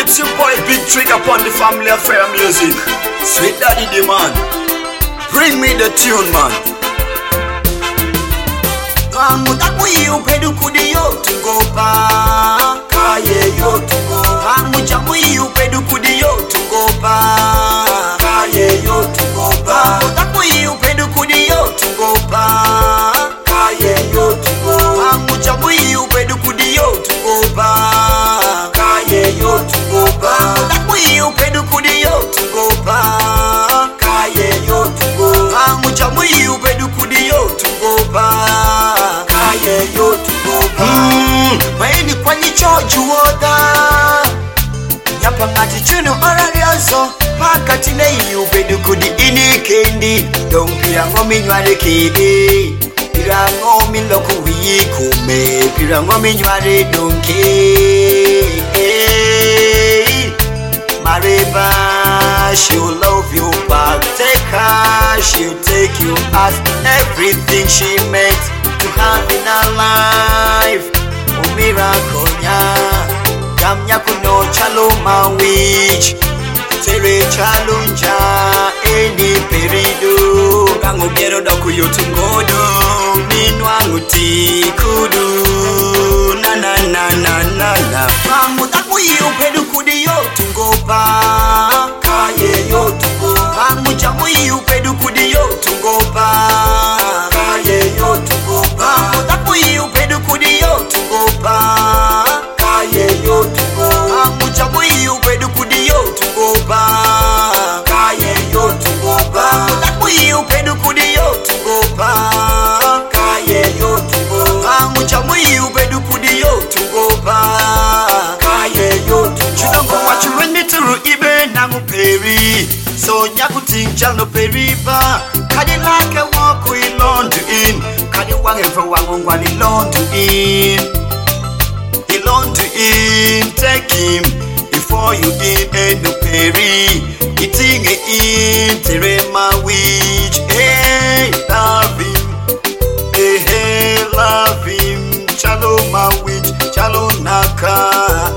It's your boy Big Trigger upon the family affair music. Sweet Daddy the man, bring me the tune man. Mutakuyi upedu kudi yo tungopa kaye yo tungopa muchamuyi upedu kudi yo tungopa kaye yo tungopa mutakuyi upedu kudi yo tungopa kaye yo tungopa muchamuyi upedu kudi yo tungopa kaye yo tungopa mutakuyi upedu kudi yo tungopa kaye yo tungopa muchamuyi upedu kudi yo tungopa yo to go Maini kwa nicho juoda Nyapa ngati chuno orariazo Makati na iyu bedu kudi ini kendi Pira ngomi nyware kede Pira ngomi loku wii kume Pira ngomi nyware donke Mareba, she'll love you back. Take her, she'll take you as everything she meant to have in her life. Umira konya, kamnya kuno chaloma wich. Tere chalunja, eni perido. Kango gero doku yotungodo, minwangu tikudu. Na na na na na na. Mutakuyi upedu kudi yo tungopa. Kaye yo tungopa. Muchamuyi upedu kudi yo tungopa. Kaye yo tungopa. Mutakuyi upedu kudi yo tungopa. Kaye yo tungopa. Muchamuyi upedu kudi yo tungopa. Kaye yo tungopa. Mutakuyi upedu kudi yo tungopa. Kaye yo tungopa. Muchamuyi upedu kudi yo tungopa. So nyakuti njalo periba Kadi lake waku ilondu in Kadi wange mfa wangu wani ilondu in Ilondu in Take him before you in endo peri Itinge in terema wich Hey love him Hey hey love him Chalo ma wich Chalo naka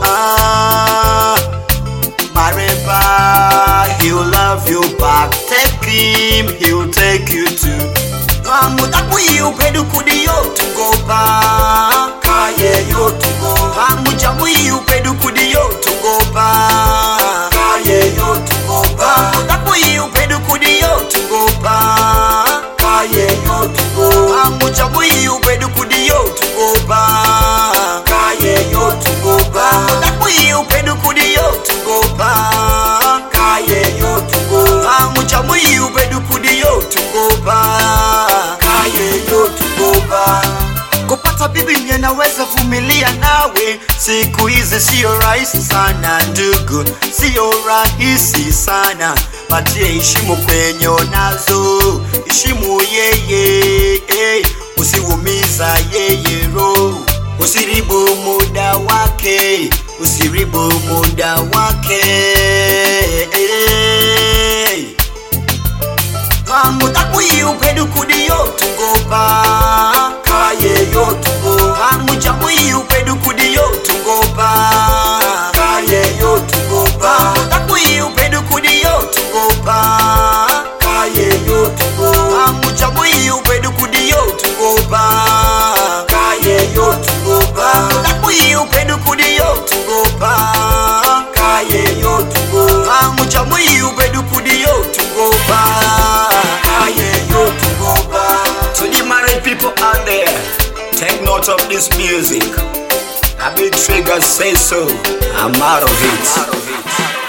Mareba, he'll love you back. Take him, he'll take you to. Mutakuyi upedu kudi yo tungopa. Kaye yo tungopa. Muchamuyi upedu kudi yo tungopa. Kaye yo tungopa. Mutakuyi upedu kudi yo tungopa. Kaye yo tungopa. Muchamuyi upedu kudi yo tungopa. Kaye yo tungopa. Mutakuyi upedu kudi yo tungopa. Kaye yo tungopa. Muchamuyi upedu kudi yo tungopa. Kaye yo tungopa. Kupata bibi nye naweza vumilia nawe. Siku hizi siyo rahisi sana ndugu. Siyo rahisi sana. Patie ishimu kwenye onazo. Ishimu yeye usiumiza yeye roho. Usiribu muda wake. Usiribu muda wake. Mutakuyi upedu kudi yo tungopa. Kaye yo tungopa. Muchamuyi upedu kudi yo tungopa. Kaye yo tungopa. Mutakuyi upedu kudi yo tungopa. Kaye yo tungopa. Muchamuyi upedu kudi yo tungopa. Kaye yo tungopa. Mutakuyi upedu kudi yo tungopa. Kaye yo tungopa. Muchamuyi upedu kudi yo tungopa. To the married people out there, take note of this music. A Big Trigger say so. I'm out of it.